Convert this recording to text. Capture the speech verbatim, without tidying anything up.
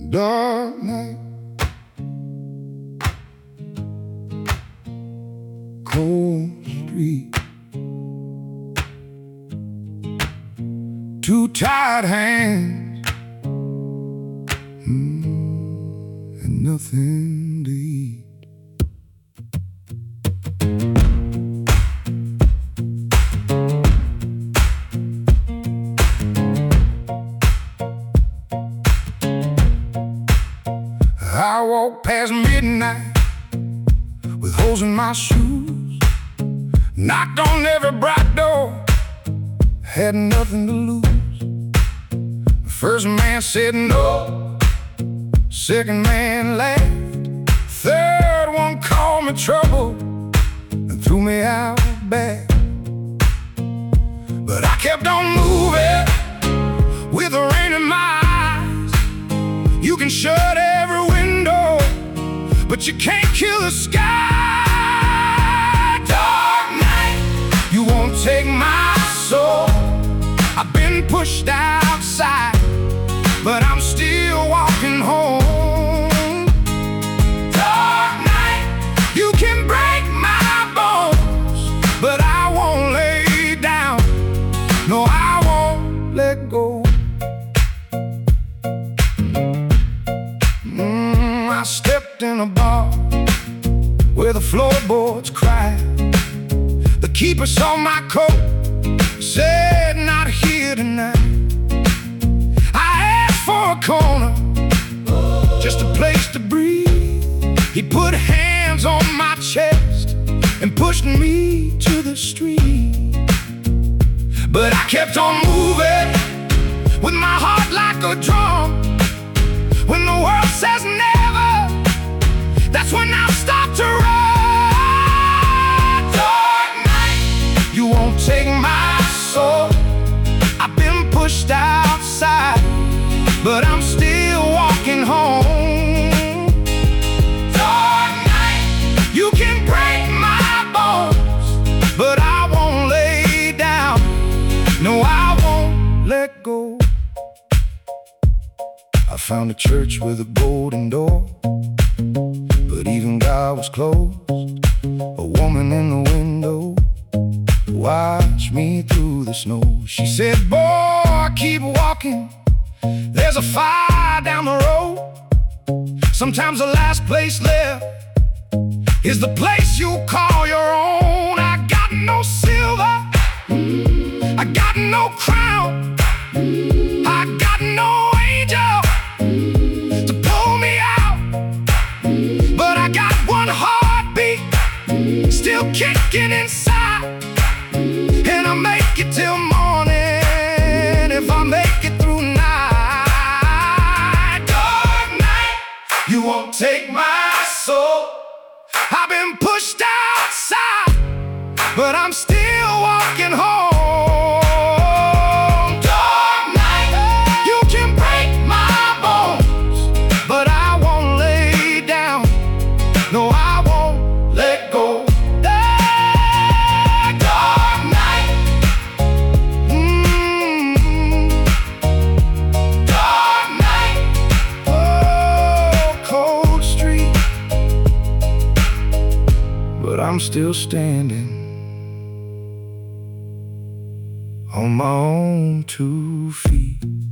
Dark night, cold street, two tired hands, mm, and nothing to eat. I walked past midnight with holes in my shoes, knocked on every bright door, had nothing to lose. The first man said no, second man laughed, third one called me trouble and threw me out back. But I kept on moving with the rain in my eyes. You can shut every window, but you can't kill the sky. Dark night, you won't take my soul. I've been pushed outside, but I'm still walking home. Dark night, you can break my bones, but I won't lay down. No, I won't let go. I stepped in a bar where the floorboards cried. The keeper saw my coat, said not here tonight. I asked for a corner, just a place to breathe. He put hands on my chest and pushed me to the street. But I kept on moving with my heart like a drum. When the world says never, that's when I'll stop to run. Dark night, you won't take my soul. I've been pushed outside, but I'm still walking home. Dark night, you can break my bones, but I won't lay down. No, I won't let go. I found a church with a golden door, but even God was closed. A woman in the window watched me through the snow. She said, boy, keep walking, there's a fire down the road. Sometimes the last place left is the place you call your own. I got no silver, I got no crown, I got no angel to pull me out, but I got one heartbeat still kicking inside, and I'll make it till morning if I make it through night. Dark night, you won't take my soul. I've been pushed outside, but I'm still walking home. No, I won't let go. Dark, dark night, mm, dark night, oh, cold street, but I'm still standing on my own two feet.